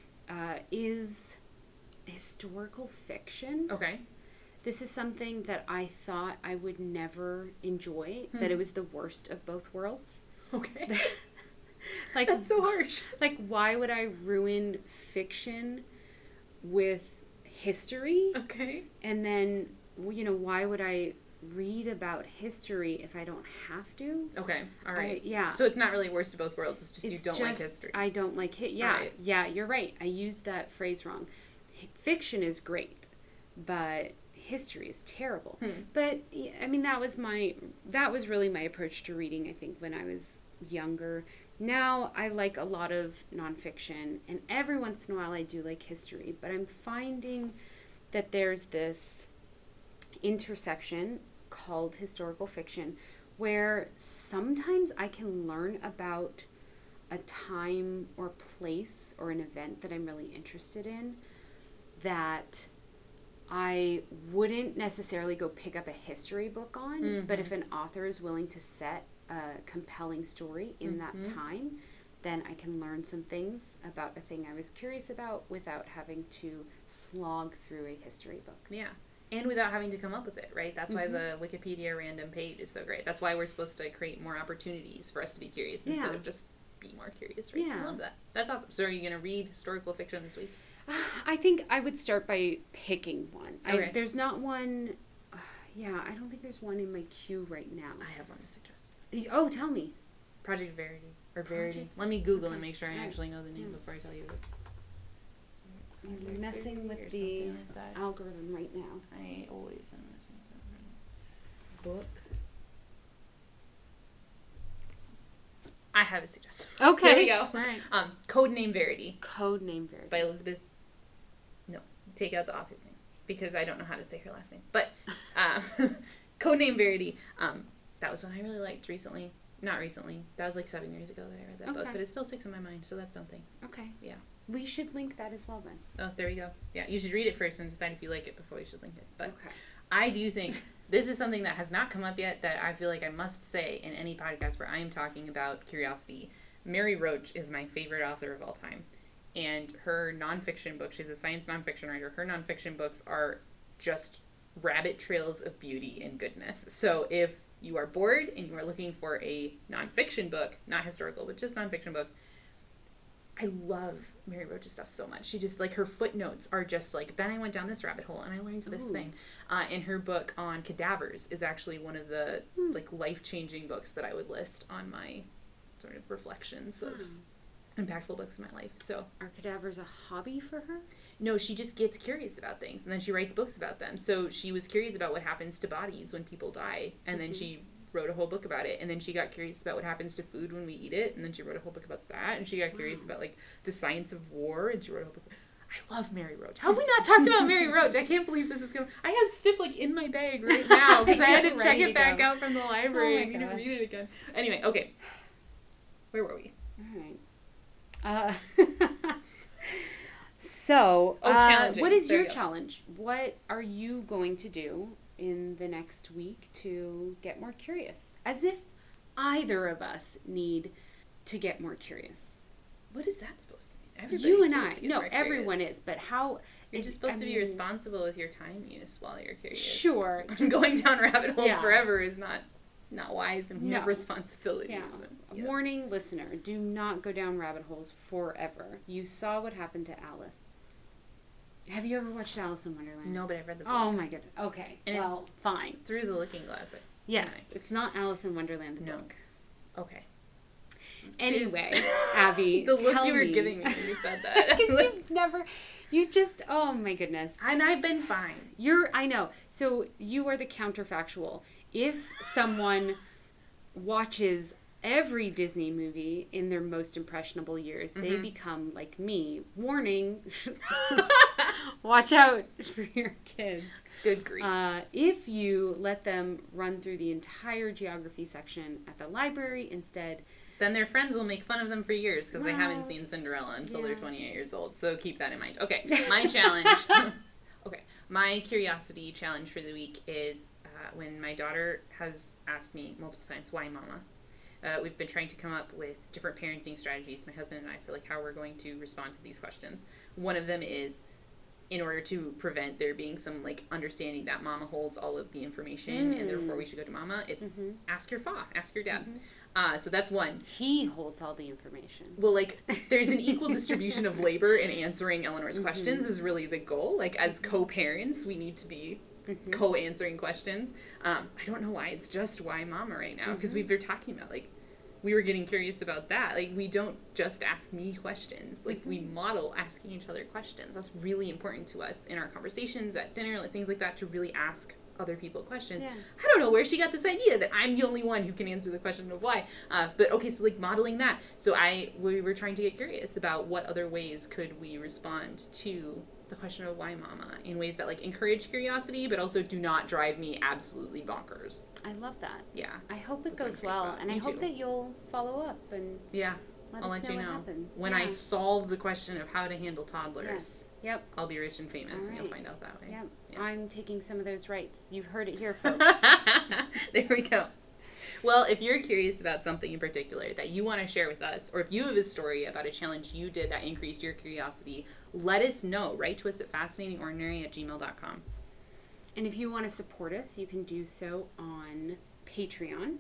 is historical fiction. Okay. This is something that I thought I would never enjoy, that it was the worst of both worlds. Okay. Like, that's so harsh. Like, why would I ruin fiction with history? Okay. And then, you know, why would I read about history if I don't have to? Okay. All right. Yeah. So it's not really worst of both worlds. It's just you don't like history. I don't like it. Yeah. Right. Yeah, you're right. I used that phrase wrong. Fiction is great, but history is terrible. But I mean, that was really my approach to reading, I think, when I was younger. Now I like a lot of nonfiction, and every once in a while I do like history, but I'm finding that there's this intersection called historical fiction where sometimes I can learn about a time or place or an event that I'm really interested in that I wouldn't necessarily go pick up a history book on, but if an author is willing to set a compelling story in that time, then I can learn some things about a thing I was curious about without having to slog through a history book. Yeah. And without having to come up with it, right? That's why the Wikipedia random page is so great. That's why we're supposed to create more opportunities for us to be curious instead of just be more curious, right? I love that. That's awesome. So are you going to read historical fiction this week? I think I would start by picking one. Okay. There's not one... I don't think there's one in my queue right now. I have one to suggest. Oh, tell me. Project Verity. Or Verity. Let me Google and make sure I actually know the name before I tell you this. I'm messing with the algorithm right now. I always am messing with that. Book. I have a suggestion. Okay. There we go. All right. Codename Verity. Codename Verity. By Elizabeth. No, take out the author's name because I don't know how to say her last name. But Codename Verity. That was one I really liked recently. Not recently. That was like 7 years ago that I read that book, but it still sticks in my mind, so that's something. Okay. Yeah. We should link that as well then. Oh, there we go. Yeah, you should read it first and decide if you like it before you should link it. But I do think this is something that has not come up yet that I feel like I must say in any podcast where I am talking about curiosity. Mary Roach is my favorite author of all time. And her nonfiction books, she's a science nonfiction writer, her nonfiction books are just rabbit trails of beauty and goodness. So if you are bored and you are looking for a nonfiction book, not historical, but just nonfiction book, I love Mary Roach's stuff so much. She just, like, her footnotes are just like, then I went down this rabbit hole and I learned this thing. And her book on cadavers is actually one of the, like, life-changing books that I would list on my sort of reflections of impactful books in my life. So, are cadavers a hobby for her? No, she just gets curious about things, and then she writes books about them. So she was curious about what happens to bodies when people die, and then she wrote a whole book about it. And then she got curious about what happens to food when we eat it, and then she wrote a whole book about that. And she got curious about, like, the science of war, and she wrote a whole book. I love Mary Roach. How have we not talked about Mary Roach? I can't believe this is going. I have stuff, like, in my bag right now because I had to check it back out from the library and need to read it again. Anyway, okay. Where were we? All right. So, what is your challenge? What are you going to do in the next week to get more curious? As if either of us need to get more curious. What is that supposed to mean? Everybody's you and I. No, everyone is. But how... You're just supposed to be responsible with your time use while you're curious. Sure. Going down rabbit holes forever is not wise, and we have responsibilities. Yeah. Yes. Warning, listener, do not go down rabbit holes forever. You saw what happened to Alice. Have you ever watched Alice in Wonderland? No, but I've read the book. Oh my goodness. Okay. And well, fine. Through the Looking Glass. Yes. Anyway. It's not Alice in Wonderland, the book. Okay. Anyway, Abby, the look you were giving me when you said that. Because you just, oh my goodness. And I've been fine. I know. So you are the counterfactual. If someone watches every Disney movie in their most impressionable years, they become like me. Warning. Watch out for your kids. Good grief. If you let them run through the entire geography section at the library instead, then their friends will make fun of them for years because they haven't seen Cinderella until they're 28 years old. So keep that in mind. Okay, my challenge. My curiosity challenge for the week is when my daughter has asked me multiple times, why mama? We've been trying to come up with different parenting strategies, my husband and I, for like how we're going to respond to these questions. One of them is, in order to prevent there being some like understanding that mama holds all of the information and therefore we should go to mama, it's ask your ask your dad. So that's one. He holds all the information. Well, like, there's an equal distribution of labor in answering Eleanor's questions is really the goal. Like, as co-parents, we need to be co-answering questions. I don't know why. It's just why mama right now. Because we've been talking about, like, we were getting curious about that. Like, we don't just ask me questions. Like, we model asking each other questions. That's really important to us in our conversations, at dinner, like, things like that, to really ask other people questions. I don't know where she got this idea that I'm the only one who can answer the question of why. But okay, so like modeling that. So we were trying to get curious about what other ways could we respond to the question of why mama in ways that like encourage curiosity, but also do not drive me absolutely bonkers. I love that. Yeah. I hope it goes well. And I hope that you'll follow up and I'll let you know when I I solve the question of how to handle toddlers. Yes. Yep. I'll be rich and famous, and you'll find out that way. Yep. I'm taking some of those rights. You've heard it here, folks. There we go. Well, if you're curious about something in particular that you want to share with us, or if you have a story about a challenge you did that increased your curiosity, let us know. Write to us at fascinatingordinary@gmail.com. And if you want to support us, you can do so on Patreon.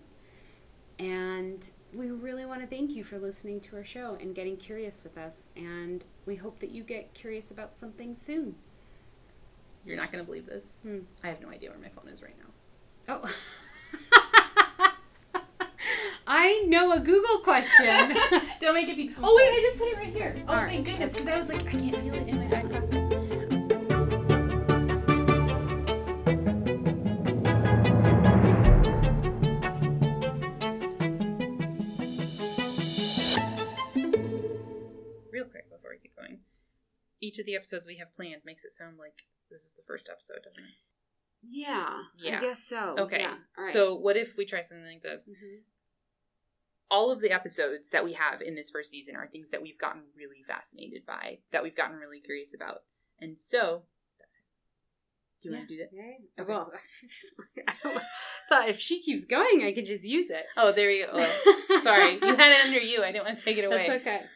And we really want to thank you for listening to our show and getting curious with us. And we hope that you get curious about something soon. You're not going to believe this. I have no idea where my phone is right now. Oh. I know a Google question. Don't make it be. Oh, wait, I just put it right here. Oh, thank goodness. Because I was like, I can't feel it in my iPod. Each of the episodes we have planned makes it sound like this is the first episode, doesn't it? Yeah. I guess so. Okay. Yeah. All right. So what if we try something like this? All of the episodes that we have in this first season are things that we've gotten really fascinated by, that we've gotten really curious about. And so, do you want to do that? Yeah. Okay. Well, I thought if she keeps going, I could just use it. Oh, there you go. Oh, sorry. You had it under you. I didn't want to take it away. That's okay.